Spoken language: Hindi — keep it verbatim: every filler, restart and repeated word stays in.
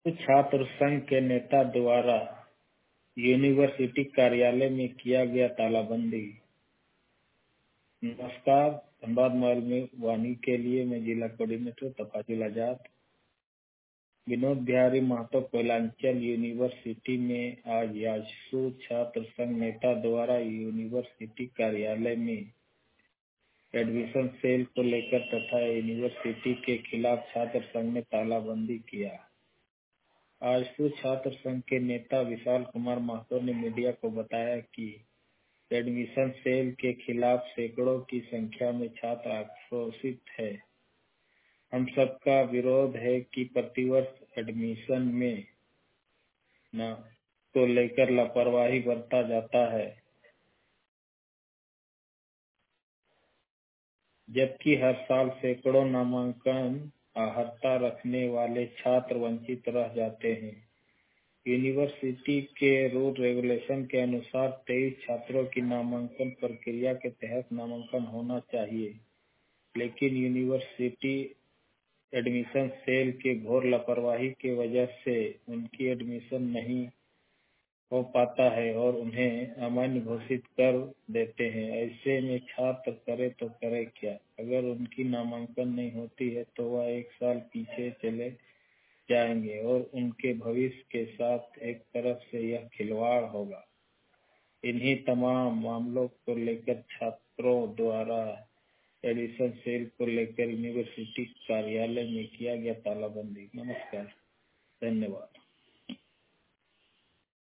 तो छात्र संघ के नेता द्वारा यूनिवर्सिटी कार्यालय में किया गया तालाबंदी। नमस्कार, धनबाद मोबाइल में वाणी के लिए मैं जिला कोऑर्डिनेटर तफाजुल आजाद। विनोद बिहारी महतो कोयलांचल यूनिवर्सिटी में आज याजसू छात्र संघ नेता द्वारा यूनिवर्सिटी कार्यालय में एडमिशन सेल को लेकर तथा यूनिवर्सिटी के खिलाफ छात्र संघ ने तालाबंदी किया। आजसू छात्र संघ के नेता विशाल कुमार महतो ने मीडिया को बताया कि एडमिशन सेल के खिलाफ सैकड़ों की संख्या में छात्र आक्रोशित है। हम सबका विरोध है कि प्रतिवर्ष एडमिशन में न को लेकर लापरवाही बरता जाता है, जबकि हर साल सैकड़ों नामांकन अर्हता रखने वाले छात्र वंचित रह जाते हैं। यूनिवर्सिटी के रूल रेगुलेशन के अनुसार तेईस छात्रों की नामांकन प्रक्रिया के तहत नामांकन होना चाहिए, लेकिन यूनिवर्सिटी एडमिशन सेल के घोर लापरवाही की वजह से उनकी एडमिशन नहीं हो पाता है और उन्हें अमान्य घोषित कर देते हैं। ऐसे में छात्र करे तो करे क्या? अगर उनकी नामांकन नहीं होती है तो वह एक साल पीछे चले जाएंगे और उनके भविष्य के साथ एक तरफ से यह खिलवाड़ होगा। इन्हीं तमाम मामलों को लेकर छात्रों द्वारा एडिशन सेल को लेकर यूनिवर्सिटी कार्यालय में किया गया तालाबंदी। नमस्कार, धन्यवाद।